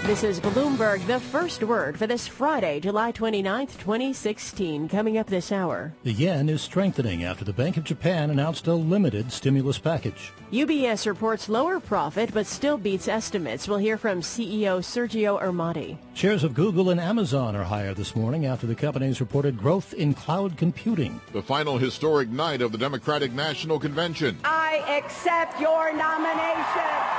This is Bloomberg, the first word for this Friday, July 29th, 2016. Coming up this hour. The yen is strengthening after the Bank of Japan announced a limited stimulus package. UBS reports lower profit but still beats estimates. We'll hear from CEO Sergio Ermotti. Shares of Google and Amazon are higher this morning after the companies reported growth in cloud computing. The final historic night of the Democratic National Convention. I accept your nomination.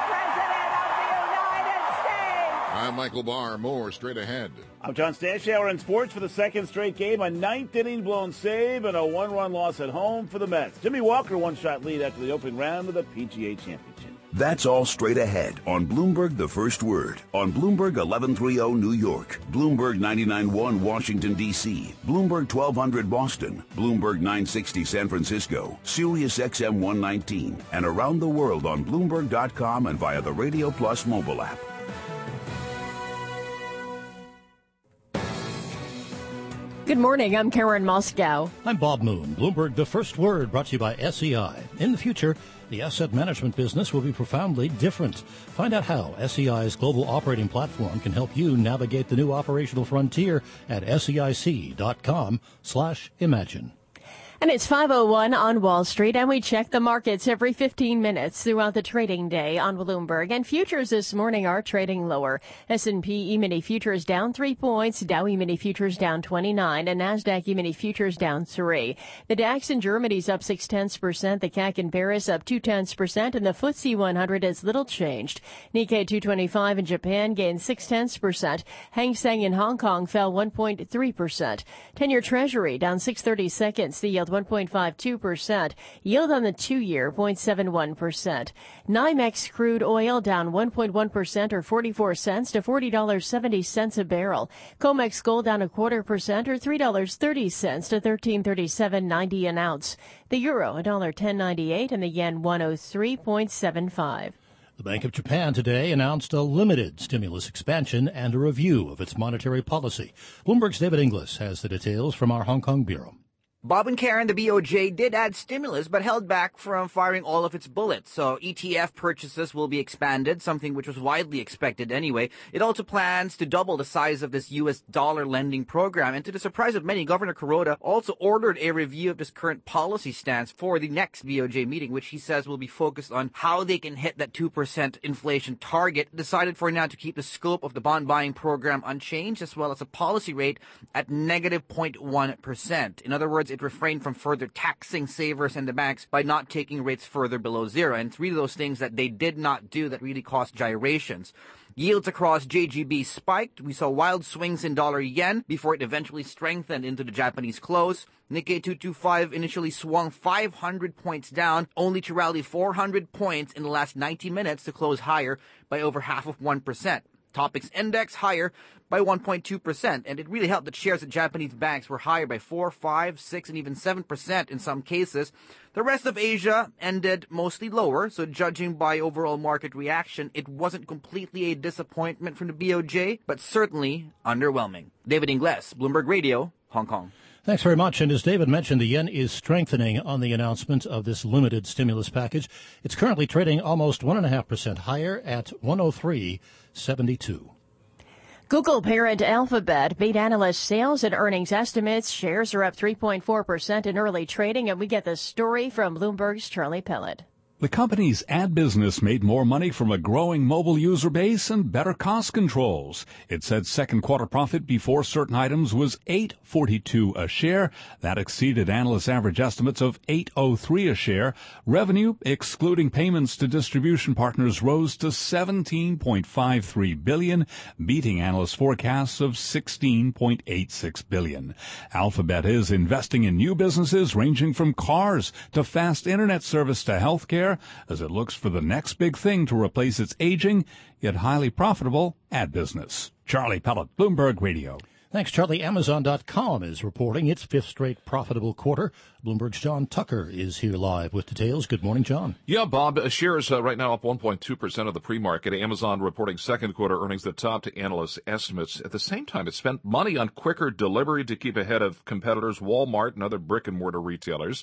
I'm Michael Barr. More straight ahead. I'm John Stanshauer in sports for the second straight game. A ninth inning blown save and a one-run loss at home for the Mets. Jimmy Walker one-shot lead after the opening round of the PGA Championship. That's all straight ahead on Bloomberg the First Word. On Bloomberg 1130 New York, Bloomberg 99.1 Washington, D.C., Bloomberg 1200 Boston, Bloomberg 960 San Francisco, Sirius XM 119, and around the world on Bloomberg.com and via the Radio Plus mobile app. Good morning, I'm Karen Moscow. I'm Bob Moon. Bloomberg, the first word, brought to you by SEI. In the future, the asset management business will be profoundly different. Find out how SEI's global operating platform can help you navigate the new operational frontier at SEIC.com/imagine. And it's 5:01 on Wall Street, and we check the markets every 15 minutes throughout the trading day on Bloomberg. And futures this morning are trading lower. S&P E-mini futures down 3 points, Dow E-mini futures down 29, and NASDAQ E-mini futures down 3. The DAX in Germany's up 0.6%, the CAC in Paris up 0.2%, and the FTSE 100 is little changed. Nikkei 225 in Japan gained 0.6%. Hang Seng in Hong Kong fell 1.3%. 10-year Treasury down 6/32, the yield 1.52%. Yield on the 2-year, 0.71%. NYMEX crude oil down 1.1% or 44 cents to $40.70 a barrel. COMEX gold down 0.25% or $3.30 to $13.37.90 an ounce. The euro, $1.1098, and the yen 103.75. The Bank of Japan today announced a limited stimulus expansion and a review of its monetary policy. Bloomberg's David Inglis has the details from our Hong Kong bureau. Bob and Karen, the BOJ did add stimulus, but held back from firing all of its bullets. So ETF purchases will be expanded, something which was widely expected anyway. It also plans to double the size of this U.S. dollar lending program. And to the surprise of many, Governor Kuroda also ordered a review of this current policy stance for the next BOJ meeting, which he says will be focused on how they can hit that 2% inflation target. Decided for now to keep the scope of the bond buying program unchanged, as well as a policy rate at negative 0.1%. In other words, it refrained from further taxing savers and the banks by not taking rates further below zero. And it's really those things that they did not do that really caused gyrations. Yields across JGB spiked. We saw wild swings in dollar-yen before it eventually strengthened into the Japanese close. Nikkei 225 initially swung 500 points down, only to rally 400 points in the last 90 minutes to close higher by over 0.5%. Topix index higher by 1.2%, and it really helped that shares of Japanese banks were higher by 4, 5, 6, and even 7% in some cases. The rest of Asia ended mostly lower, so judging by overall market reaction, it wasn't completely a disappointment from the BOJ, but certainly underwhelming. David Ingles, Bloomberg Radio, Hong Kong. Thanks very much. And as David mentioned, the yen is strengthening on the announcement of this limited stimulus package. It's currently trading almost 1.5% higher at 103.72. Google parent Alphabet beat analyst sales and earnings estimates. Shares are up 3.4% in early trading, and we get the story from Bloomberg's Charlie Pellet. The company's ad business made more money from a growing mobile user base and better cost controls. It said second quarter profit before certain items was $8.42 a share. That exceeded analyst average estimates of $8.03 a share. Revenue, excluding payments to distribution partners, rose to $17.53 billion, beating analyst forecasts of $16.86 billion. Alphabet is investing in new businesses ranging from cars to fast internet service to healthcare, as it looks for the next big thing to replace its aging yet highly profitable ad business. Charlie Pellet, Bloomberg Radio. Thanks, Charlie. Amazon.com is reporting its fifth straight profitable quarter. Bloomberg's John Tucker is here live with details. Good morning, John. Yeah, Bob. Shares right now up 1.2% of the pre-market. Amazon reporting second quarter earnings that topped analyst estimates. At the same time, it spent money on quicker delivery to keep ahead of competitors, Walmart and other brick-and-mortar retailers.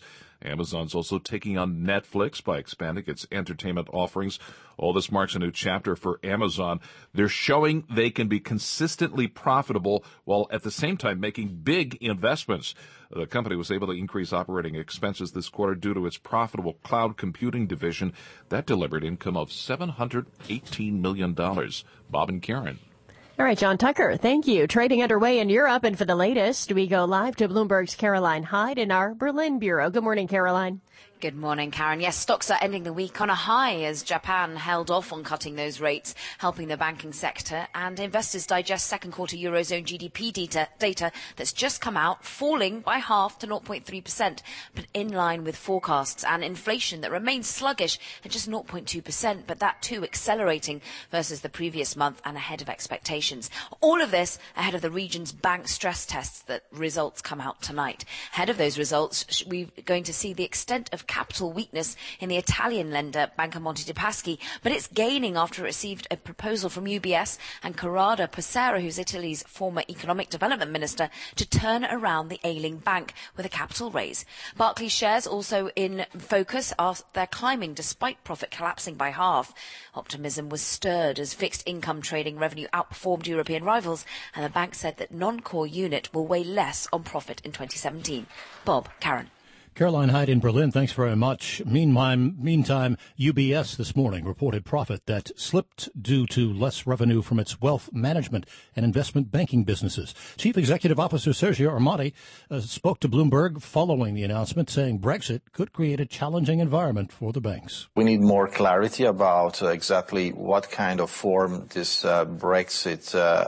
Amazon's also taking on Netflix by expanding its entertainment offerings. All this marks a new chapter for Amazon. They're showing they can be consistently profitable while at the same time making big investments. The company was able to increase operating expenses this quarter due to its profitable cloud computing division. That delivered income of $718 million. Bob and Karen. All right, John Tucker, thank you. Trading underway in Europe, and for the latest, we go live to Bloomberg's Caroline Hyde in our Berlin bureau. Good morning, Caroline. Good morning, Karen. Yes, stocks are ending the week on a high as Japan held off on cutting those rates, helping the banking sector, and investors digest second quarter Eurozone GDP data that's just come out, falling by half to 0.3%, but in line with forecasts, and inflation that remains sluggish at just 0.2%, but that too accelerating versus the previous month and ahead of expectations. All of this ahead of the region's bank stress tests that results come out tonight. Ahead of those results, we're going to see the extent of capital weakness in the Italian lender Banca Monte dei Paschi, but it's gaining after it received a proposal from UBS and Corrado Passera, who's Italy's former economic development minister, to turn around the ailing bank with a capital raise. Barclays shares also in focus. They're climbing despite profit collapsing by half. Optimism was stirred as fixed income trading revenue outperformed European rivals, and the bank said that non-core unit will weigh less on profit in 2017. Bob, Karen. Caroline Hyde in Berlin, thanks very much. Meantime, UBS this morning reported profit that slipped due to less revenue from its wealth management and investment banking businesses. Chief Executive Officer Sergio Ermotti spoke to Bloomberg following the announcement, saying Brexit could create a challenging environment for the banks. We need more clarity about exactly what kind of form this Brexit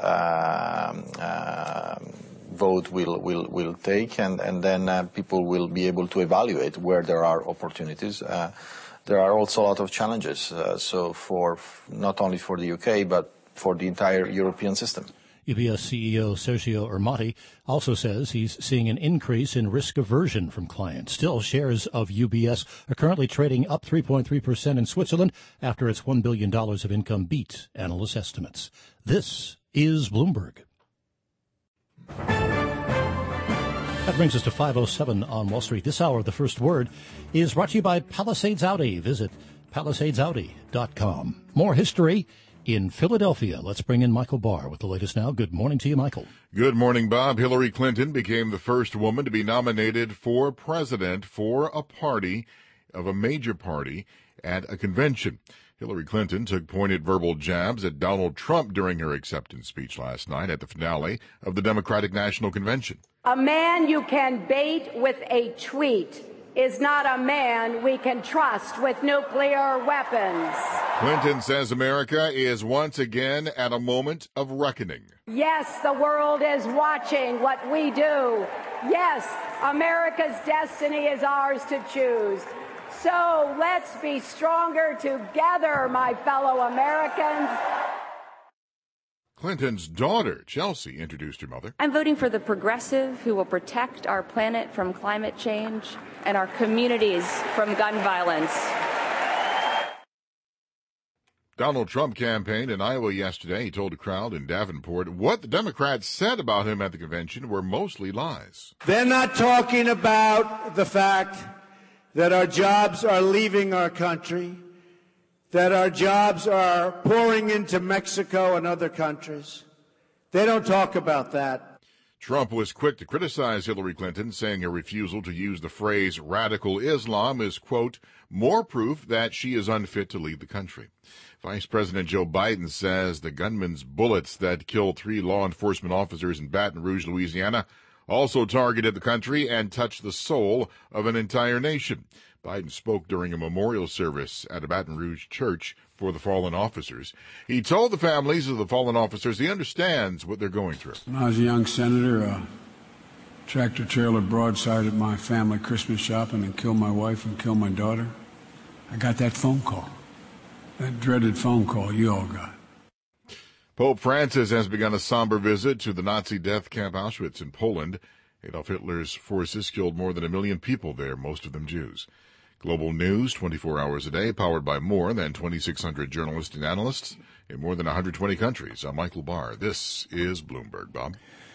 vote will take, and then people will be able to evaluate where there are opportunities. There are also a lot of challenges, so for not only for the UK, but for the entire European system. UBS CEO Sergio Ermotti also says he's seeing an increase in risk aversion from clients. Still, shares of UBS are currently trading up 3.3% in Switzerland after its $1 billion of income beat analyst estimates. This is Bloomberg. That brings us to 5:07 on Wall Street. This hour, the first word is brought to you by Palisades Audi. Visit PalisadesAudi.com. More history in Philadelphia. Let's bring in Michael Barr with the latest now. Good morning to you, Michael. Good morning, Bob. Hillary Clinton became the first woman to be nominated for president for a major party at a convention. Hillary Clinton took pointed verbal jabs at Donald Trump during her acceptance speech last night at the finale of the Democratic National Convention. A man you can bait with a tweet is not a man we can trust with nuclear weapons. Clinton says America is once again at a moment of reckoning. Yes, the world is watching what we do. Yes, America's destiny is ours to choose. So let's be stronger together, my fellow Americans. Clinton's daughter, Chelsea, introduced her mother. I'm voting for the progressive who will protect our planet from climate change and our communities from gun violence. Donald Trump campaigned in Iowa yesterday. He told a crowd in Davenport what the Democrats said about him at the convention were mostly lies. They're not talking about the fact that our jobs are leaving our country, that our jobs are pouring into Mexico and other countries. They don't talk about that. Trump was quick to criticize Hillary Clinton, saying her refusal to use the phrase radical Islam is, quote, more proof that she is unfit to lead the country. Vice President Joe Biden says the gunman's bullets that killed 3 law enforcement officers in Baton Rouge, Louisiana, also targeted the country and touched the soul of an entire nation. Biden spoke during a memorial service at a Baton Rouge church for the fallen officers. He told the families of the fallen officers he understands what they're going through. When I was a young senator, a tractor trailer broadsided my family Christmas shopping and killed my wife and killed my daughter. I got that phone call, that dreaded phone call you all got. Pope Francis has begun a somber visit to the Nazi death camp Auschwitz in Poland. Adolf Hitler's forces killed more than 1 million people there, most of them Jews. Global news 24 hours a day, powered by more than 2,600 journalists and analysts in more than 120 countries. I'm Michael Barr. This is Bloomberg, Bob.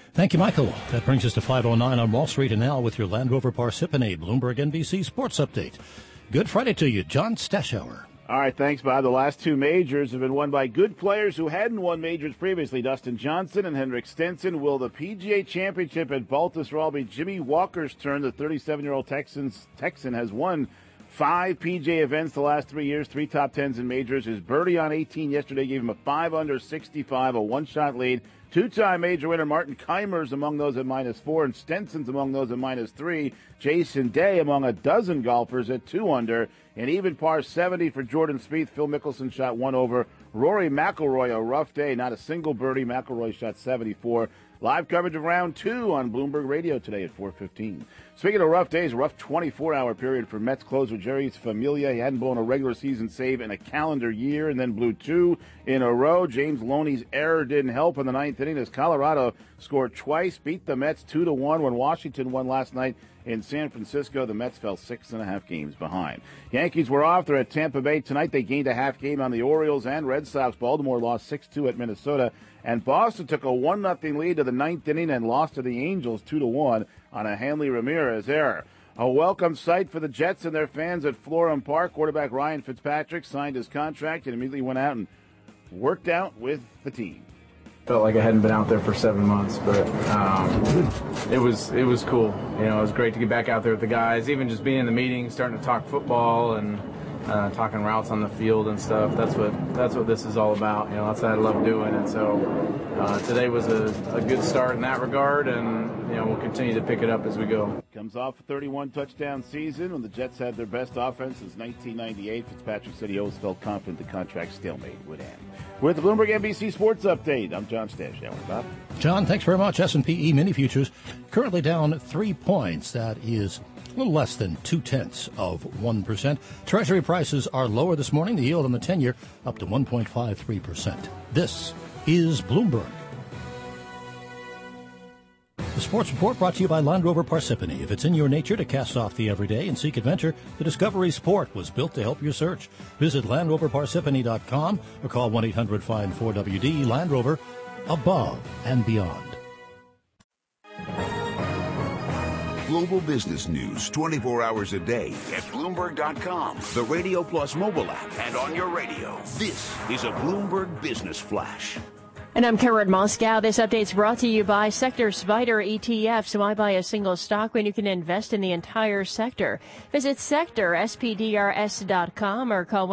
Thank you, Michael. That brings us to 5:09 on Wall Street, and now with your Land Rover Parsippany Bloomberg NBC Sports Update. Good Friday to you, John Stashower. All right, thanks, Bob. The last two majors have been won by good players who hadn't won majors previously. Dustin Johnson and Henrik Stenson. Will the PGA Championship at Baltusrol be Jimmy Walker's turn? The 37-year-old Texan has won 5 PGA events the last 3 years, 3 top 10s in majors. His birdie on 18 yesterday gave him a 5-under 65, a one-shot lead. Two-time major winner Martin Keimer's among those at -4, and Stenson's among those at -3. Jason Day among a dozen golfers at 2 under. An even par 70 for Jordan Spieth. Phil Mickelson shot 1 over. Rory McIlroy, a rough day, not a single birdie. McIlroy shot 74. Live coverage of round 2 on Bloomberg Radio today at 4:15. Speaking of rough days, a rough 24-hour period for Mets closer Jerry Familia. He hadn't blown a regular season save in a calendar year and then blew 2 in a row. James Loney's error didn't help in the 9th inning as Colorado scored twice, beat the Mets 2-1 when Washington won last night in San Francisco. The Mets fell 6.5 games behind. Yankees were off. They're at Tampa Bay tonight. They gained a half game on the Orioles and Red Sox. Baltimore lost 6-2 at Minnesota. And Boston took a 1-0 lead to the 9th inning and lost to the Angels 2-1 on a Hanley Ramirez error. A welcome sight for the Jets and their fans at Florham Park. Quarterback Ryan Fitzpatrick signed his contract and immediately went out and worked out with the team. Felt like I hadn't been out there for 7 months, but it was cool. You know, it was great to get back out there with the guys, even just being in the meeting, starting to talk football and talking routes on the field and stuff. That's what this is all about. You know, that's what I love doing. And so today was a good start in that regard, and you know, we'll continue to pick it up as we go. Comes off a 31 touchdown season when the Jets had their best offense since 1998. Fitzpatrick said he always felt confident the contract stalemate would end. With the Bloomberg NBC Sports Update, I'm John Stashower. Bob? John, thanks very much. S&P E-mini futures currently down 3 points. That is a little less than 0.2%. Treasury prices are lower this morning. The yield on the 10-year up to 1.53%. This is Bloomberg. The Sports Report brought to you by Land Rover Parsippany. If it's in your nature to cast off the everyday and seek adventure, the Discovery Sport was built to help your search. Visit LandRoverParsippany.com or call 1-800-FIND-4WD. Land Rover, above and beyond. Global business news 24 hours a day at Bloomberg.com, the Radio Plus mobile app, and on your radio. This is a Bloomberg Business Flash. And I'm Karen Moscow. This update's brought to you by Sector Spider ETFs. Why buy a single stock when you can invest in the entire sector? Visit sectorspdrs.com or call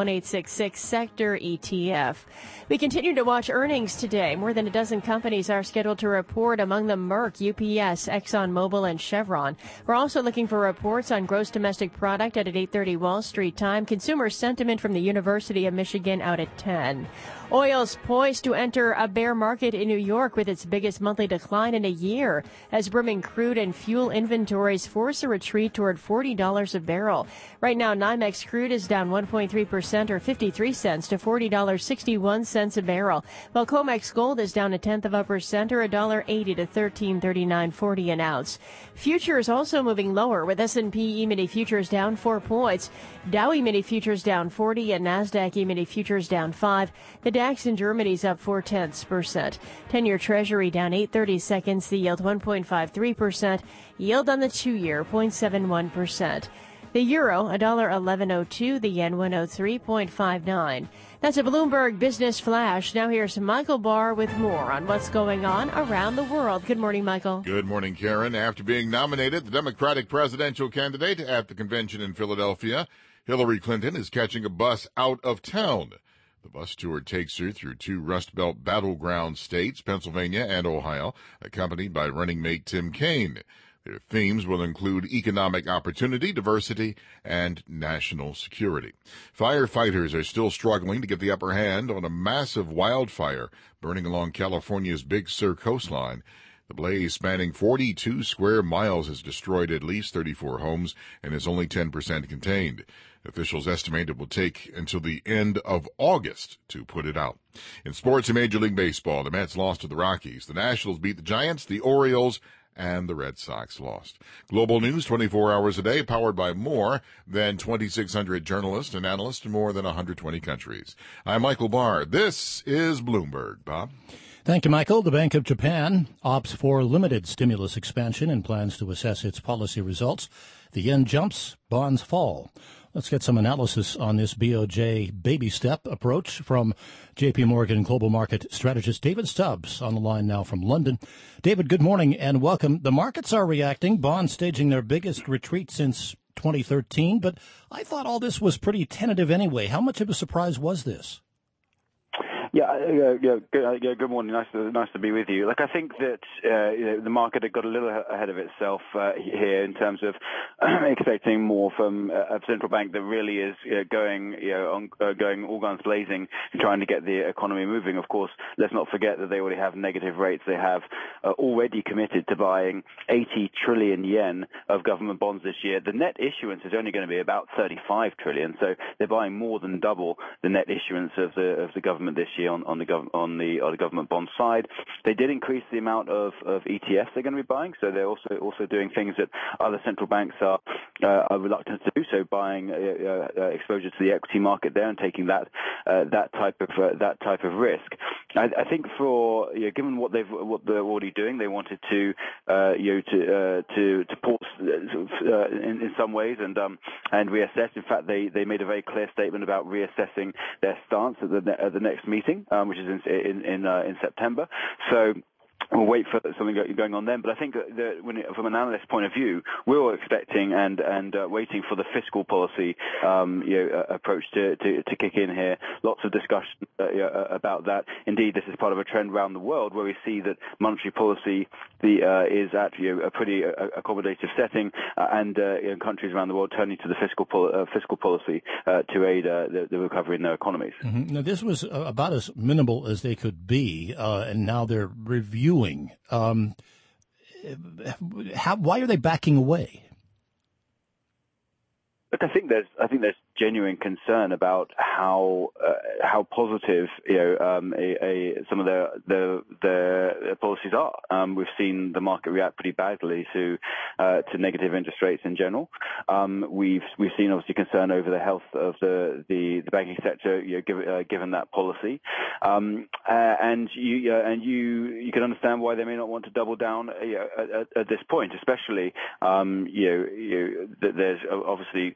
1-866-SECTOR-ETF. We continue to watch earnings today. More than a dozen companies are scheduled to report, among them Merck, UPS, ExxonMobil, and Chevron. We're also looking for reports on gross domestic product at 8:30 Wall Street time. Consumer sentiment from the University of Michigan out at 10. Oil's poised to enter a bear market in New York with its biggest monthly decline in a year as brimming crude and fuel inventories force a retreat toward $40 a barrel. Right now, NYMEX crude is down 1.3% or 53 cents to $40.61 a barrel, while COMEX gold is down 0.1% or $1.80 to $13.3940 an ounce. Futures also moving lower with S&P E-mini futures down 4 points, Dow E-mini futures down 40, and NASDAQ E-mini futures down 5. The DAX in Germany's up 0.4%. 10-year Treasury down 8/30 seconds. The yield 1.53%. Yield on the 2-year 0.71%. The euro $1.1102. The yen 103.59. That's a Bloomberg Business Flash. Now here's Michael Barr with more on what's going on around the world. Good morning, Michael. Good morning, Karen. After being nominated the Democratic presidential candidate at the convention in Philadelphia, Hillary Clinton is catching a bus out of town. The bus tour takes her through 2 Rust Belt battleground states, Pennsylvania and Ohio, accompanied by running mate Tim Kaine. Their themes will include economic opportunity, diversity, and national security. Firefighters are still struggling to get the upper hand on a massive wildfire burning along California's Big Sur coastline. The blaze, spanning 42 square miles, has destroyed at least 34 homes and is only 10% contained. Officials estimate it will take until the end of August to put it out. In sports, in Major League Baseball, the Mets lost to the Rockies. The Nationals beat the Giants, the Orioles, and the Red Sox lost. Global news 24 hours a day, powered by more than 2,600 journalists and analysts in more than 120 countries. I'm Michael Barr. This is Bloomberg. Bob? Thank you, Michael. The Bank of Japan opts for limited stimulus expansion and plans to assess its policy results. The yen jumps, bonds fall. Let's get some analysis on this BOJ baby step approach from JP Morgan Global Market Strategist David Stubbs on the line now from London. David, good morning and welcome. The markets are reacting, bonds staging their biggest retreat since 2013, but I thought all this was pretty tentative anyway. How much of a surprise was this? Good morning. Nice to be with you. I think that the market had got a little ahead of itself here in terms of expecting more from a central bank that really is going all guns blazing, trying to get the economy moving. Of course, let's not forget that they already have negative rates. They have already committed to buying 80 trillion yen of government bonds this year. The net issuance is only going to be about 35 trillion, so they're buying more than double the net issuance of the government this year. On the government bond side, they did increase the amount of ETFs they're going to be buying. So they're also doing things that other central banks are reluctant to do. So buying exposure to the equity market there and taking that type of risk. I think given what they're already doing, they wanted to pause in some ways and reassess. In fact, they made a very clear statement about reassessing their stance at the next meeting, which is in September. So we'll wait for something going on then. But I think that from an analyst point of view, we're all expecting and waiting for the fiscal policy approach to kick in here. Lots of discussion about that. Indeed, this is part of a trend around the world where we see that monetary policy is actually a pretty accommodative setting, and countries around the world turning to the fiscal policy to aid the recovery in their economies. Mm-hmm. Now, this was about as minimal as they could be, and now they're reviewing. Why are they backing away? Look, I think there's genuine concern about how positive some of their policies are. We've seen the market react pretty badly to negative interest rates in general. We've seen obviously concern over the health of the banking sector, given that policy, and you can understand why they may not want to double down at this point, especially that there's obviously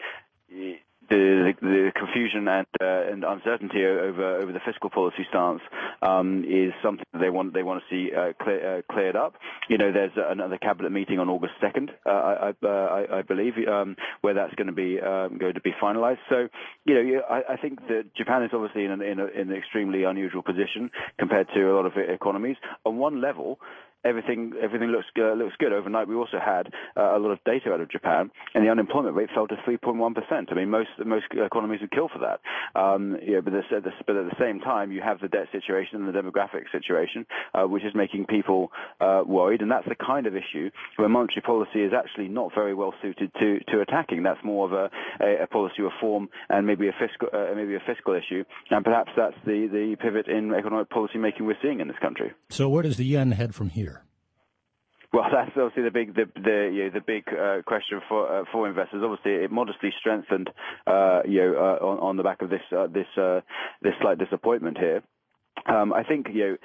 the confusion and uncertainty over the fiscal policy stance is something that they want to see cleared up. There's another cabinet meeting on August 2nd, I believe, where that's going to be finalized. So, I think that Japan is obviously in an extremely unusual position compared to a lot of economies. On one level, everything looks good. Overnight, we also had a lot of data out of Japan, and the unemployment rate fell to 3.1%. I mean, most economies would kill for that. But at the same time, you have the debt situation and the demographic situation, which is making people worried, and that's the kind of issue where monetary policy is actually not very well suited to attacking. That's more of a policy reform and maybe a fiscal issue, and perhaps that's the pivot in economic policy making we're seeing in this country. So where does the yen head from here? Well, that's obviously the big question for investors. Obviously, it modestly strengthened, on the back of this slight disappointment here. I think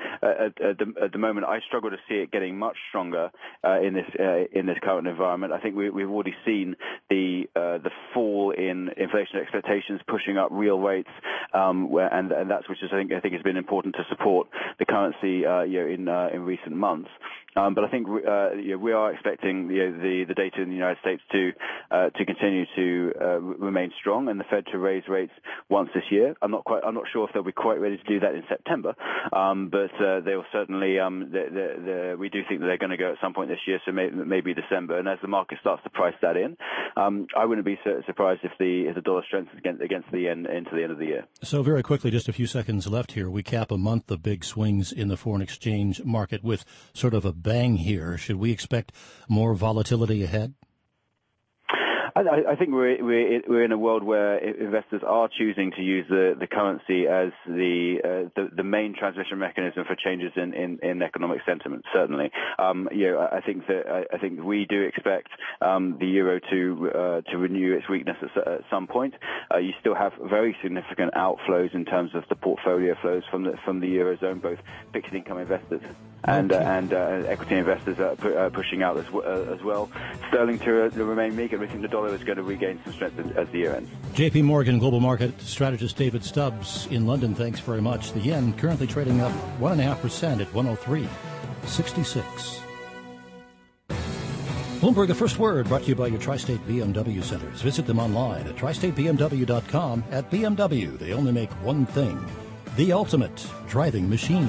at the moment I struggle to see it getting much stronger in this current environment. I think we've already seen the fall in inflation expectations pushing up real rates, and that's which is I think has been important to support the currency in recent months. But I think we are expecting the data in the United States to continue to remain strong, and the Fed to raise rates once this year. I'm not sure if they'll be quite ready to do that in September, but they will certainly. We do think that they're going to go at some point this year, so maybe December. And as the market starts to price that in, I wouldn't be surprised if the dollar strengthens against the yen into the end of the year. So very quickly, just a few seconds left here. We cap a month of big swings in the foreign exchange market with sort of a bang here. Should we expect more volatility ahead? I think we're in a world where investors are choosing to use the currency as the main transmission mechanism for changes in economic sentiment. Certainly, I think we do expect the euro to renew its weakness at some point. You still have very significant outflows in terms of the portfolio flows from the eurozone, both fixed income investors and equity investors are pushing out as well. Sterling to remain meek, and we think the dollar is going to regain some strength as the year ends. J.P. Morgan global market strategist David Stubbs in London, thanks very much. The yen currently trading up 1.5% at 103.66. Bloomberg, the first word, brought to you by your Tri-State BMW centers. Visit them online at tristatebmw.com. At BMW, they only make one thing, the ultimate driving machine.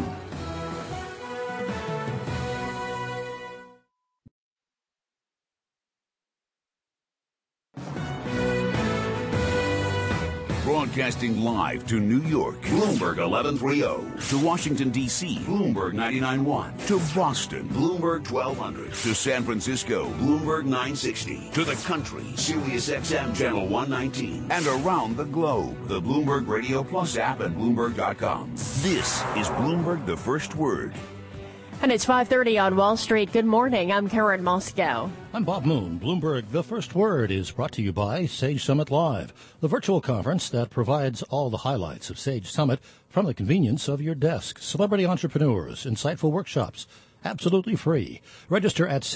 Broadcasting live to New York, Bloomberg 1130. To Washington, D.C., Bloomberg 99.1. To Boston, Bloomberg 1200. To San Francisco, Bloomberg 960. To the country, Sirius XM Channel 119. And around the globe, the Bloomberg Radio Plus app and Bloomberg.com. This is Bloomberg, the first word. And it's 5:30 on Wall Street. Good morning. I'm Karen Moscow. I'm Bob Moon. Bloomberg, the first word is brought to you by Sage Summit Live, the virtual conference that provides all the highlights of Sage Summit from the convenience of your desk. Celebrity entrepreneurs, insightful workshops, absolutely free. Register at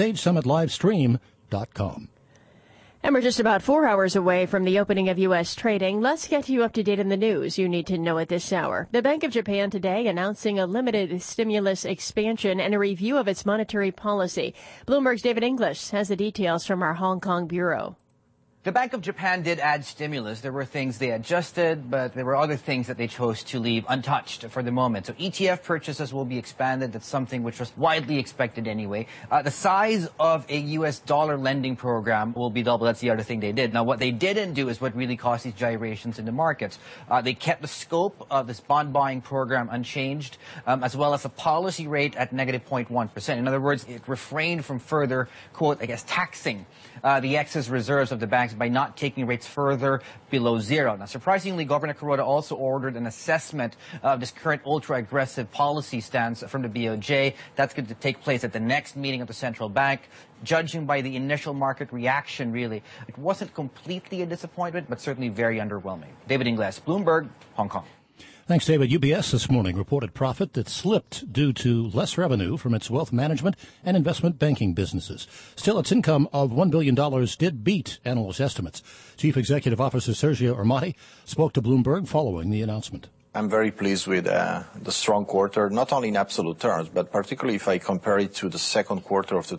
SageSummitLivestream.com. And we're just about 4 hours away from the opening of U.S. trading. Let's get you up to date in the news you need to know at this hour. The Bank of Japan today announcing a limited stimulus expansion and a review of its monetary policy. Bloomberg's David English has the details from our Hong Kong bureau. The Bank of Japan did add stimulus. There were things they adjusted, but there were other things that they chose to leave untouched for the moment. So ETF purchases will be expanded. That's something which was widely expected anyway. The size of a U.S. dollar lending program will be doubled. That's the other thing they did. Now, what they didn't do is what really caused these gyrations in the markets. They kept the scope of this bond buying program unchanged, as well as the policy rate at negative 0.1%. In other words, it refrained from further, quote, taxing the excess reserves of the banks by not taking rates further below zero. Now, surprisingly, Governor Kuroda also ordered an assessment of this current ultra-aggressive policy stance from the BOJ. That's going to take place at the next meeting of the central bank. Judging by the initial market reaction, really, it wasn't completely a disappointment, but certainly very underwhelming. David Ingles, Bloomberg, Hong Kong. Thanks, David. UBS this morning reported profit that slipped due to less revenue from its wealth management and investment banking businesses. Still, its income of $1 billion did beat analyst estimates. Chief Executive Officer Sergio Ermotti spoke to Bloomberg following the announcement. I'm very pleased with the strong quarter, not only in absolute terms, but particularly if I compare it to the second quarter of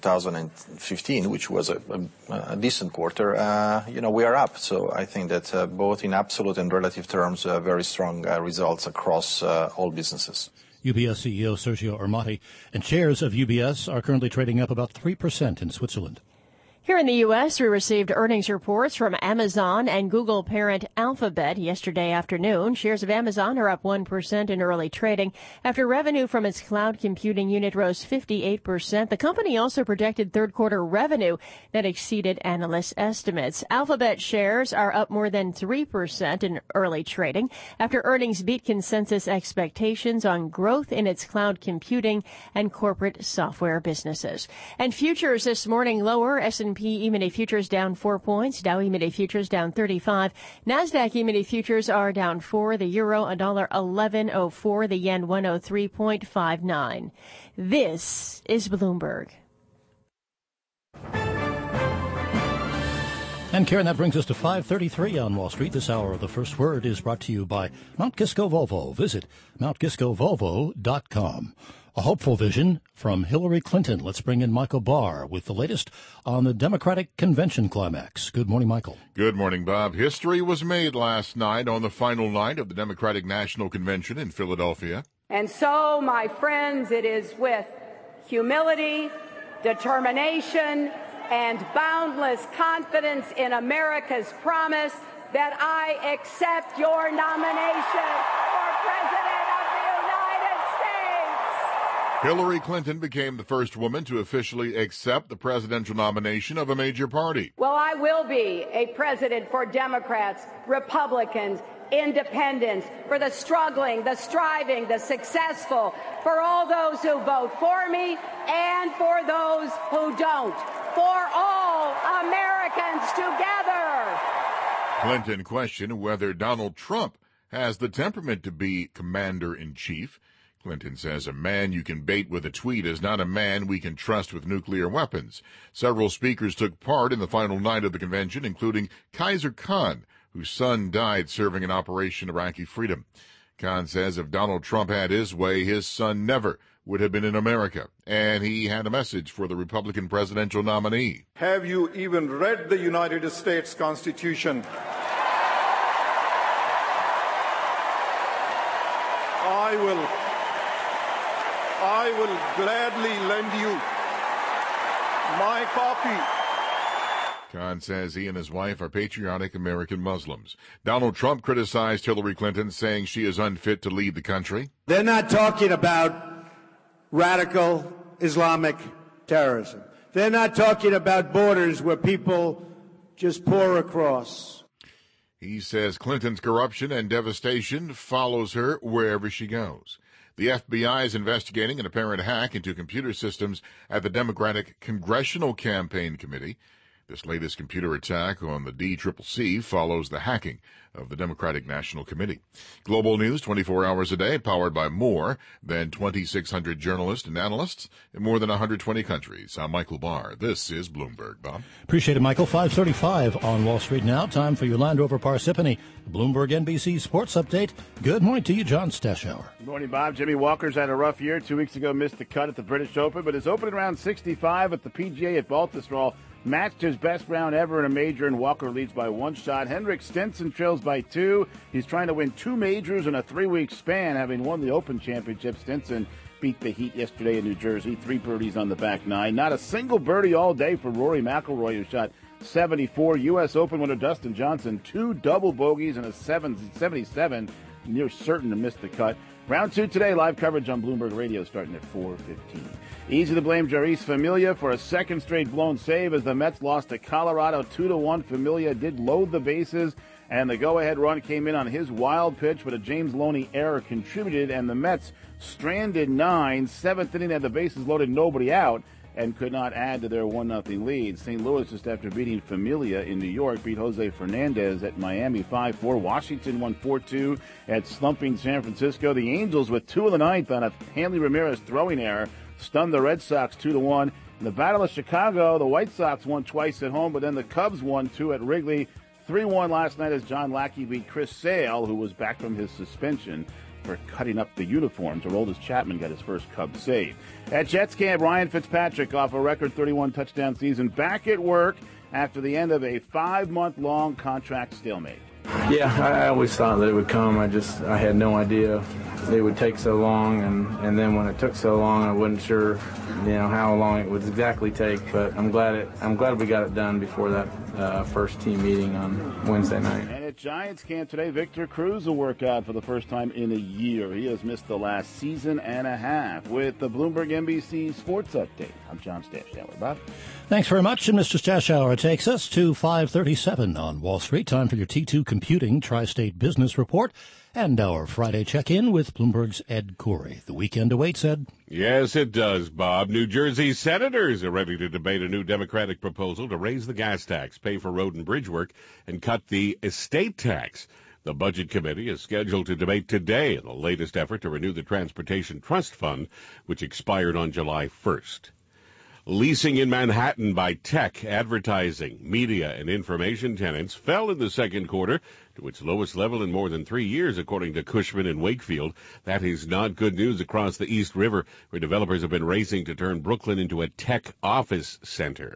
2015, which was a decent quarter. We are up. So I think that both in absolute and relative terms, very strong results across all businesses. UBS CEO Sergio Ermotti, and shares of UBS are currently trading up about 3% in Switzerland. Here in the U.S., we received earnings reports from Amazon and Google parent Alphabet yesterday afternoon. Shares of Amazon are up 1% in early trading after revenue from its cloud computing unit rose 58%. The company also projected third quarter revenue that exceeded analyst estimates. Alphabet shares are up more than 3% in early trading after earnings beat consensus expectations on growth in its cloud computing and corporate software businesses. And futures this morning lower. S&P E-mini futures down 4 points. Dow E-mini futures down 35. NASDAQ E-mini futures are down 4. The euro $1.1104. The yen 103.59. This is Bloomberg. And Karen, that brings us to 5:33 on Wall Street. This hour of The First Word is brought to you by Mount Kisco Volvo. Visit MountKiscoVolvo.com. A hopeful vision from Hillary Clinton. Let's bring in Michael Barr with the latest on the Democratic Convention climax. Good morning, Michael. Good morning, Bob. History was made last night on the final night of the Democratic National Convention in Philadelphia. And so, my friends, it is with humility, determination, and boundless confidence in America's promise that I accept your nomination for President of the United States. Hillary Clinton became the first woman to officially accept the presidential nomination of a major party. Well, I will be a president for Democrats, Republicans, independents, for the struggling, the striving, the successful, for all those who vote for me and for those who don't, for all Americans together. Clinton questioned whether Donald Trump has the temperament to be commander-in-chief. Clinton says a man you can bait with a tweet is not a man we can trust with nuclear weapons. Several speakers took part in the final night of the convention, including Kaiser Khan, whose son died serving in Operation Iraqi Freedom. Khan says if Donald Trump had his way, his son never would have been in America. And he had a message for the Republican presidential nominee. Have you even read the United States Constitution? I will gladly lend you my copy. Khan says he and his wife are patriotic American Muslims. Donald Trump criticized Hillary Clinton, saying she is unfit to lead the country. They're not talking about radical Islamic terrorism. They're not talking about borders where people just pour across. He says Clinton's corruption and devastation follows her wherever she goes. The FBI is investigating an apparent hack into computer systems at the Democratic Congressional Campaign Committee. This latest computer attack on the DCCC follows the hacking of the Democratic National Committee. Global news 24 hours a day, powered by more than 2,600 journalists and analysts in more than 120 countries. I'm Michael Barr. This is Bloomberg. Bob? Appreciate it, Michael. 5:35 on Wall Street now. Time for your Land Rover Parsippany Bloomberg NBC Sports Update. Good morning to you, John Stashower. Good morning, Bob. Jimmy Walker's had a rough year. 2 weeks ago, missed the cut at the British Open, but is opening round 65 at the PGA at Baltusrol. Matched his best round ever in a major, and Walker leads by one shot. Henrik Stenson trails by two. He's trying to win two majors in a 3-week span, having won the Open Championship. Stenson beat the Heat yesterday in New Jersey. 3 birdies on the back nine. Not a single birdie all day for Rory McIlroy, who shot 74. U.S. Open winner Dustin Johnson, 2 double bogeys and a 77. Near certain to miss the cut. Round 2 today, live coverage on Bloomberg Radio starting at 4:15. Easy to blame Jeurys Familia for a second straight blown save as the Mets lost to Colorado 2-1. Familia did load the bases, and the go-ahead run came in on his wild pitch, but a James Loney error contributed, and the Mets stranded 9. 7th inning had the bases loaded, nobody out, and could not add to their 1-0 lead. St. Louis, just after beating Familia in New York, beat Jose Fernandez at Miami 5-4. Washington won 4-2 at slumping San Francisco. The Angels, with 2 in the ninth on a Hanley Ramirez throwing error, stunned the Red Sox 2-1. In the Battle of Chicago, the White Sox won twice at home, but then the Cubs won 2 at Wrigley. 3-1 last night as John Lackey beat Chris Sale, who was back from his suspension for cutting up the uniforms. Aroldis Chapman got his first Cubs save. At Jets camp, Ryan Fitzpatrick off a record 31 touchdown season, back at work after the end of a 5-month-long contract stalemate. Yeah, I always thought that it would come. I had no idea it would take so long, and then when it took so long, I wasn't sure, how long it would exactly take. But I'm glad we got it done before that first team meeting on Wednesday night. And at Giants camp today, Victor Cruz will work out for the first time in a year. He has missed the last season and a half. With the Bloomberg NBC Sports Update, I'm John Stashower. Bob? Thanks very much. And Mr. Stashower takes us to 5:37 on Wall Street. Time for your T2 Computing Tri-State Business Report and our Friday check-in with Bloomberg's Ed Corey. The weekend awaits, Ed. Yes, it does, Bob. New Jersey senators are ready to debate a new Democratic proposal to raise the gas tax, pay for road and bridge work, and cut the estate tax. The Budget Committee is scheduled to debate today in the latest effort to renew the Transportation Trust Fund, which expired on July 1st. Leasing in Manhattan by tech, advertising, media, and information tenants fell in the second quarter to its lowest level in more than 3 years, according to Cushman & Wakefield. That is not good news across the East River, where developers have been racing to turn Brooklyn into a tech office center.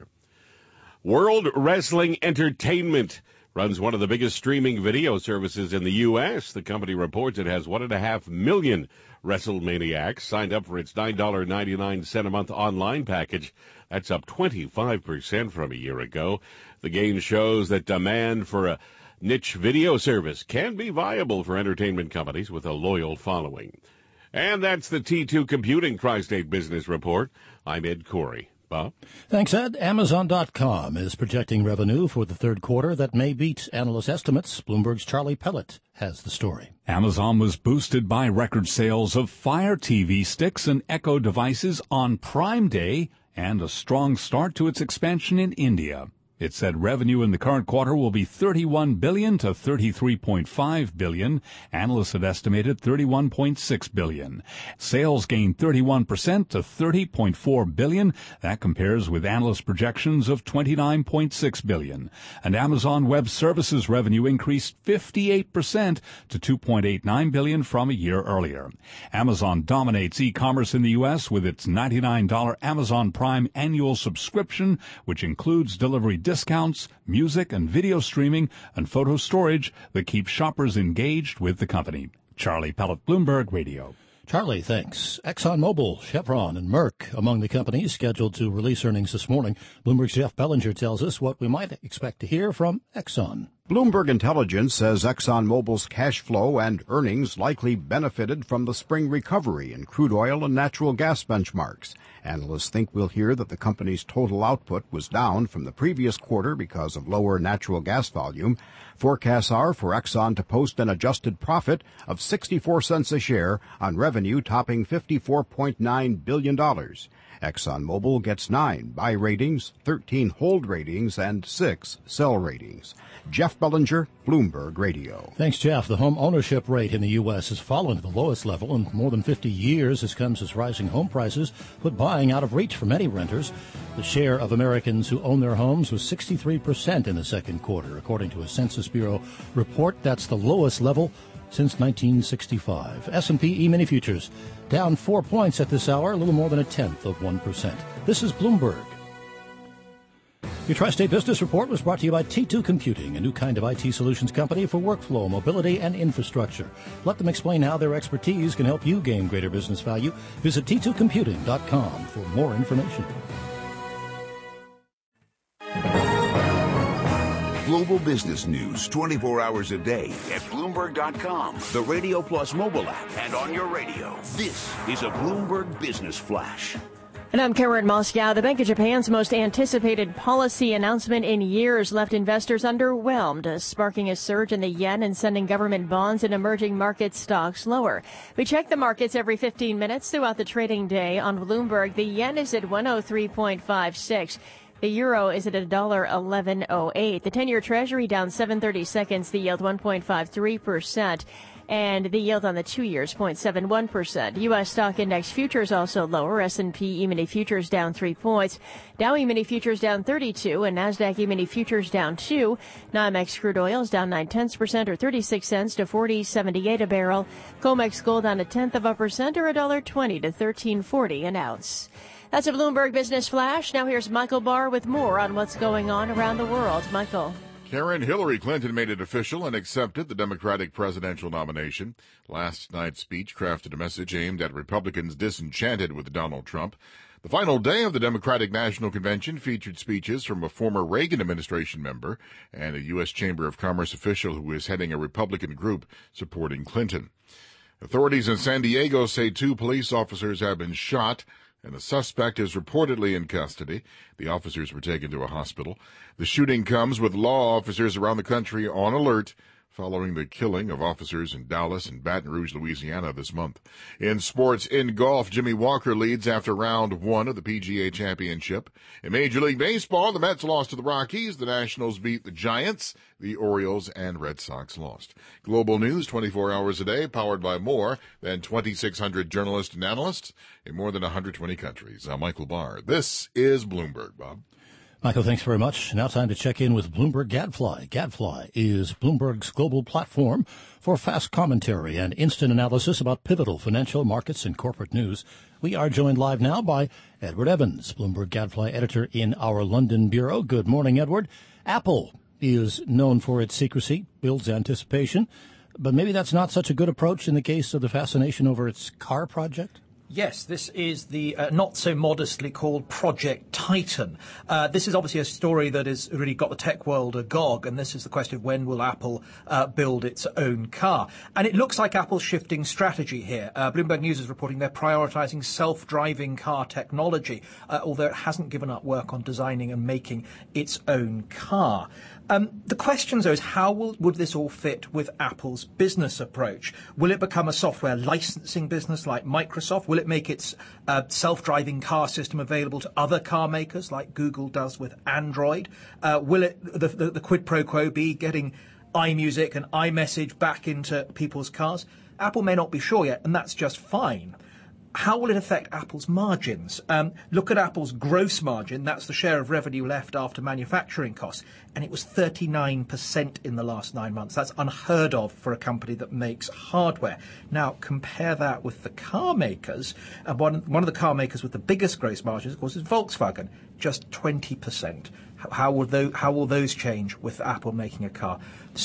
World Wrestling Entertainment runs one of the biggest streaming video services in the U.S. The company reports it has 1.5 million WrestleManiacs signed up for its $9.99 a month online package. That's up 25% from a year ago. The gain shows that demand for a niche video service can be viable for entertainment companies with a loyal following. And that's the T2 Computing Tri-State Business Report. I'm Ed Corey. Bob? Thanks, Ed. Amazon.com is projecting revenue for the third quarter that may beat analyst estimates. Bloomberg's Charlie Pellet has the story. Amazon was boosted by record sales of Fire TV sticks and Echo devices on Prime Day and a strong start to its expansion in India. It said revenue in the current quarter will be $31 billion to $33.5 billion. Analysts had estimated $31.6 billion. Sales gained 31% to $30.4 billion. That compares with analyst projections of $29.6 billion. And Amazon Web Services revenue increased 58% to $2.89 billion from a year earlier. Amazon dominates e-commerce in the U.S. with its $99 Amazon Prime annual subscription, which includes delivery discounts, music and video streaming, and photo storage that keep shoppers engaged with the company. Charlie Pellet, Bloomberg Radio. Charlie, thanks. ExxonMobil, Chevron, and Merck among the companies scheduled to release earnings this morning. Bloomberg's Jeff Bellinger tells us what we might expect to hear from Exxon. Bloomberg Intelligence says ExxonMobil's cash flow and earnings likely benefited from the spring recovery in crude oil and natural gas benchmarks. Analysts think we'll hear that the company's total output was down from the previous quarter because of lower natural gas volume. Forecasts are for Exxon to post an adjusted profit of 64 cents a share on revenue topping $54.9 billion. ExxonMobil gets 9 buy ratings, 13 hold ratings, and 6 sell ratings. Jeff Bellinger, Bloomberg Radio. Thanks, Jeff. The home ownership rate in the U.S. has fallen to the lowest level in more than 50 years. This comes as rising home prices put buying out of reach for many renters. The share of Americans who own their homes was 63% in the second quarter, according to a Census Bureau report. That's the lowest level since 1965. S&P E-mini futures down 4 points at this hour, a little more than 0.1%. This is Bloomberg. Your Tri-State Business Report was brought to you by T2 Computing, a new kind of IT solutions company for workflow, mobility, and infrastructure. Let them explain how their expertise can help you gain greater business value. Visit T2Computing.com for more information. Global business news 24 hours a day at Bloomberg.com, the Radio Plus mobile app, and on your radio. This is a Bloomberg Business Flash. And I'm Karen Moscow. The Bank of Japan's most anticipated policy announcement in years left investors underwhelmed, sparking a surge in the yen and sending government bonds and emerging market stocks lower. We check the markets every 15 minutes throughout the trading day. On Bloomberg, the yen is at 103.56. The euro is at $1.1108. The 10-year Treasury down 7/32, the yield 1.53%. And the yield on the 2 years, 0.71%. U.S. stock index futures also lower. S&P E-mini futures down 3 points. Dow E-mini futures down 32, and NASDAQ E-mini futures down 2. NYMEX crude oil is down 0.9% or 36 cents to $40.78 a barrel. COMEX gold down 0.1% or $1.20 to $13.40 an ounce. That's a Bloomberg Business Flash. Now here's Michael Barr with more on what's going on around the world. Michael. Karen, Hillary Clinton made it official and accepted the Democratic presidential nomination. Last night's speech crafted a message aimed at Republicans disenchanted with Donald Trump. The final day of the Democratic National Convention featured speeches from a former Reagan administration member and a U.S. Chamber of Commerce official who is heading a Republican group supporting Clinton. Authorities in San Diego say 2 police officers have been shot, and the suspect is reportedly in custody. The officers were taken to a hospital. The shooting comes with law officers around the country on alert following the killing of officers in Dallas and Baton Rouge, Louisiana this month. In sports, in golf, Jimmy Walker leads after round 1 of the PGA Championship. In Major League Baseball, the Mets lost to the Rockies. The Nationals beat the Giants. The Orioles and Red Sox lost. Global news 24 hours a day, powered by more than 2,600 journalists and analysts in more than 120 countries. I'm Michael Barr. This is Bloomberg, Bob. Michael, thanks very much. Now time to check in with Bloomberg Gadfly. Gadfly is Bloomberg's global platform for fast commentary and instant analysis about pivotal financial markets and corporate news. We are joined live now by Edward Evans, Bloomberg Gadfly editor in our London bureau. Good morning, Edward. Apple is known for its secrecy, builds anticipation, but maybe that's not such a good approach in the case of the fascination over its car project? Yes, this is the not so modestly called Project Titan. This is obviously a story that has really got the tech world agog, and this is the question of when will Apple build its own car. And it looks like Apple's shifting strategy here. Bloomberg News is reporting they're prioritizing self-driving car technology, although it hasn't given up work on designing and making its own car. The question, though, is how would this all fit with Apple's business approach? Will it become a software licensing business like Microsoft? Will it make its self-driving car system available to other car makers like Google does with Android? Will it the quid pro quo be getting iMusic and iMessage back into people's cars? Apple may not be sure yet, and that's just fine. How will it affect Apple's margins? Look at Apple's gross margin. That's the share of revenue left after manufacturing costs. And it was 39% in the last 9 months. That's unheard of for a company that makes hardware. Now, compare that with the car makers. One of the car makers with the biggest gross margins, of course, is Volkswagen, just 20%. How will those change with Apple making a car?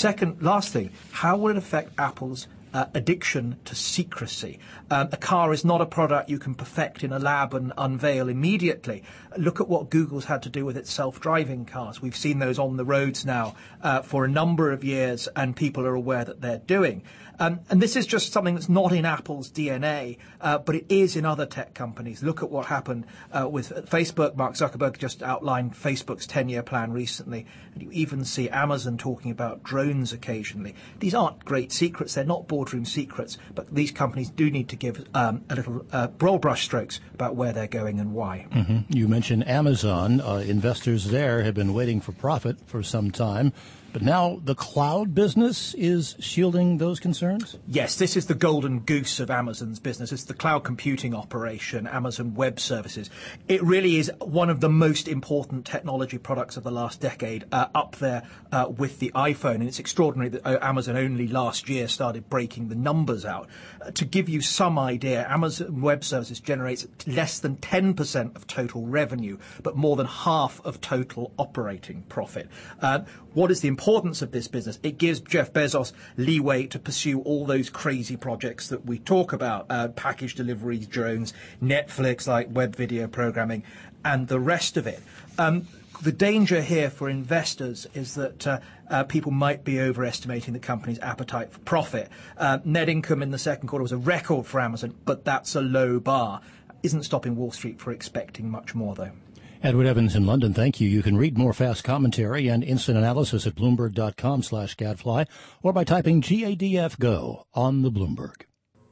Last thing, how will it affect Apple's addiction to secrecy? A car is not a product you can perfect in a lab and unveil immediately. Look at what Google's had to do with its self-driving cars. We've seen those on the roads now for a number of years, and people are aware that they're doing. And this is just something that's not in Apple's DNA, but it is in other tech companies. Look at what happened with Facebook. Mark Zuckerberg just outlined Facebook's 10-year plan recently. And you even see Amazon talking about drones occasionally. These aren't great secrets. They're not boardroom secrets, but these companies do need to give a little broad brush strokes about where they're going and why. Mm-hmm. You mentioned Amazon. Investors there have been waiting for profit for some time. But now the cloud business is shielding those concerns? Yes, this is the golden goose of Amazon's business. It's the cloud computing operation, Amazon Web Services. It really is one of the most important technology products of the last decade, up there with the iPhone. And it's extraordinary that Amazon only last year started breaking the numbers out. To give you some idea, Amazon Web Services generates less than 10% of total revenue, but more than half of total operating profit. What is the importance of this business? It gives Jeff Bezos leeway to pursue all those crazy projects that we talk about, package deliveries, drones, Netflix, like web video programming, and the rest of it. The danger here for investors is that people might be overestimating the company's appetite for profit. Net income in the second quarter was a record for Amazon, but that's a low bar. Isn't stopping Wall Street for expecting much more, though. Edward Evans in London, thank you. You can read more fast commentary and instant analysis at Bloomberg.com/Gadfly or by typing GADFGO on the Bloomberg.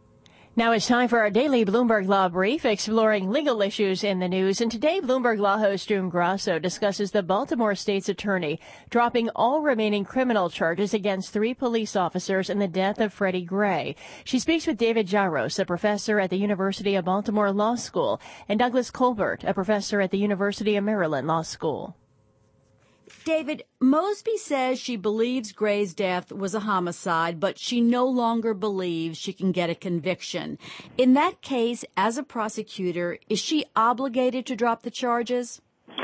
Now it's time for our daily Bloomberg Law Brief, exploring legal issues in the news. And today, Bloomberg Law host June Grasso discusses the Baltimore State's attorney dropping all remaining criminal charges against 3 police officers in the death of Freddie Gray. She speaks with David Jaros, a professor at the University of Baltimore Law School, and Douglas Colbert, a professor at the University of Maryland Law School. David, Mosby says she believes Gray's death was a homicide, but she no longer believes she can get a conviction. In that case, as a prosecutor, is she obligated to drop the charges?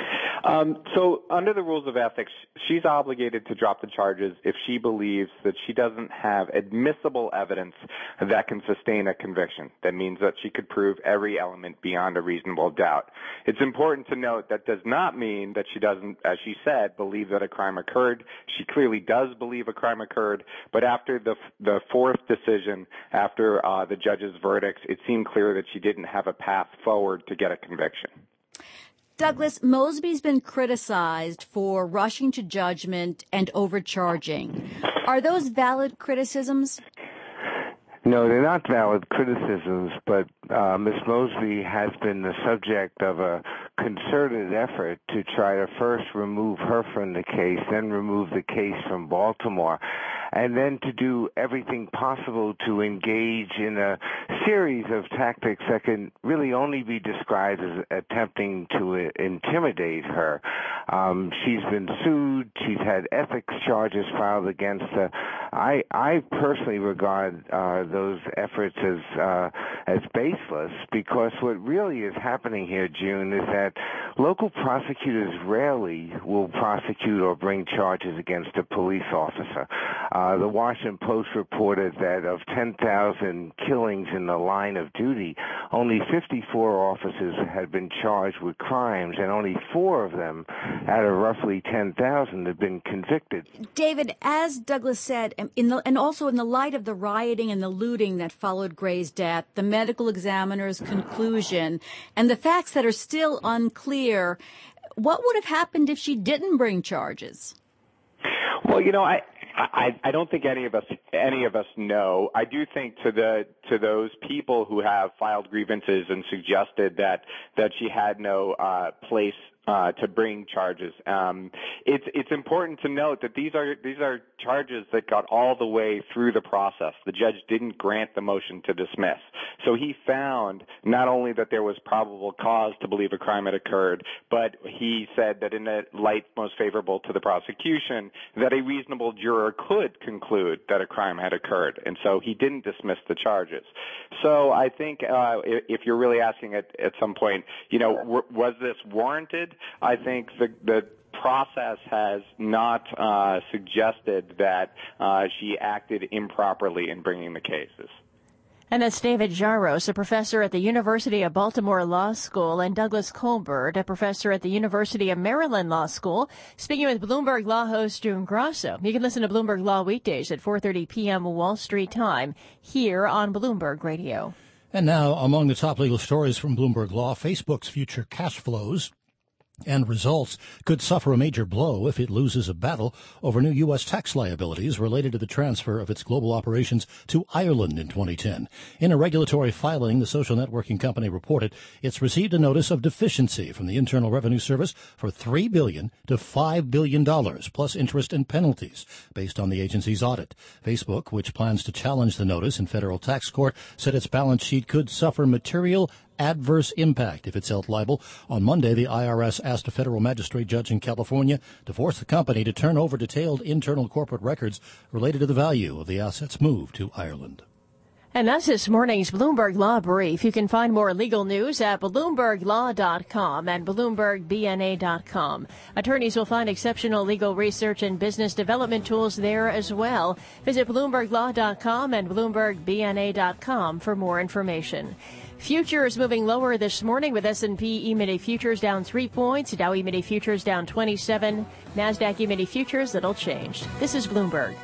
So under the rules of ethics, she's obligated to drop the charges if she believes that she doesn't have admissible evidence that can sustain a conviction. That means that she could prove every element beyond a reasonable doubt. It's important to note that does not mean that she doesn't, as she said, believe that a crime occurred. She clearly does believe a crime occurred, but after the fourth decision, after the judge's verdicts, it seemed clear that she didn't have a path forward to get a conviction. Douglas, Mosby's been criticized for rushing to judgment and overcharging. Are those valid criticisms? No, they're not valid criticisms, but Ms. Mosby has been the subject of a concerted effort to try to first remove her from the case, then remove the case from Baltimore, and then to do everything possible to engage in a series of tactics that can really only be described as attempting to intimidate her. She's been sued. She's had ethics charges filed against her. I personally regard those efforts as baseless, because what really is happening here, June, is that that local prosecutors rarely will prosecute or bring charges against a police officer. The Washington Post reported that of 10,000 killings in the line of duty, only 54 officers had been charged with crimes, and only 4 of them out of roughly 10,000 have been convicted. David, as Douglas said, and also in the light of the rioting and the looting that followed Gray's death, the medical examiner's conclusion, and the facts that are still unclear, what would have happened if she didn't bring charges? Well, I don't think any of us know. I do think to those people who have filed grievances and suggested that she had no place to bring charges. It's important to note that these are charges that got all the way through the process. The judge didn't grant the motion to dismiss. So he found not only that there was probable cause to believe a crime had occurred, but he said that in the light most favorable to the prosecution, that a reasonable juror could conclude that a crime had occurred. And so he didn't dismiss the charges. So I think if you're really asking at some point, was this warranted? I think the process has not suggested that she acted improperly in bringing the cases. And that's David Jaros, a professor at the University of Baltimore Law School, and Douglas Colbert, a professor at the University of Maryland Law School, speaking with Bloomberg Law host June Grasso. You can listen to Bloomberg Law weekdays at 4:30 p.m. Wall Street time here on Bloomberg Radio. And now, among the top legal stories from Bloomberg Law, Facebook's future cash flows and results could suffer a major blow if it loses a battle over new U.S. tax liabilities related to the transfer of its global operations to Ireland in 2010. In a regulatory filing, the social networking company reported it's received a notice of deficiency from the Internal Revenue Service for $3 billion to $5 billion, plus interest and penalties, based on the agency's audit. Facebook, which plans to challenge the notice in federal tax court, said its balance sheet could suffer material adverse impact if it's held liable. On Monday, the IRS asked a federal magistrate judge in California to force the company to turn over detailed internal corporate records related to the value of the assets moved to Ireland. And that's this morning's Bloomberg Law Brief. You can find more legal news at BloombergLaw.com and BloombergBNA.com. Attorneys will find exceptional legal research and business development tools there as well. Visit BloombergLaw.com and BloombergBNA.com for more information. Futures moving lower this morning with S&P E-mini futures down 3 points, Dow E-mini futures down 27, NASDAQ E-mini futures little changed. This is Bloomberg.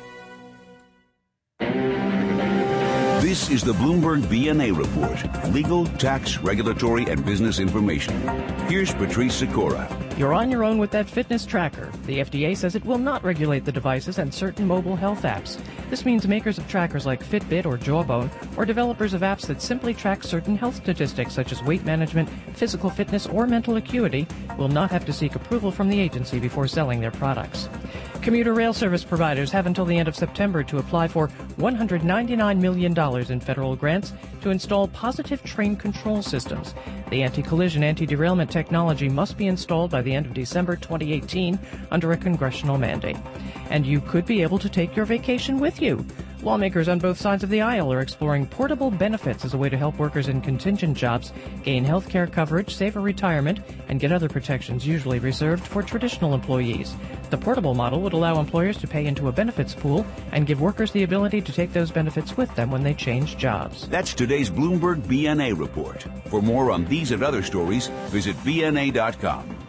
This is the Bloomberg BNA Report. Legal, tax, regulatory, and business information. Here's Patrice Sikora. You're on your own with that fitness tracker. The FDA says it will not regulate the devices and certain mobile health apps. This means makers of trackers like Fitbit or Jawbone, or developers of apps that simply track certain health statistics such as weight management, physical fitness, or mental acuity, will not have to seek approval from the agency before selling their products. Commuter rail service providers have until the end of September to apply for $199 million in federal grants to install positive train control systems. The anti-collision, anti-derailment technology must be installed by the end of December 2018 under a congressional mandate. And you could be able to take your vacation with you. Lawmakers on both sides of the aisle are exploring portable benefits as a way to help workers in contingent jobs gain health care coverage, save for retirement, and get other protections usually reserved for traditional employees. The portable model would allow employers to pay into a benefits pool and give workers the ability to take those benefits with them when they change jobs. That's today's Bloomberg BNA Report. For more on these and other stories, visit BNA.com.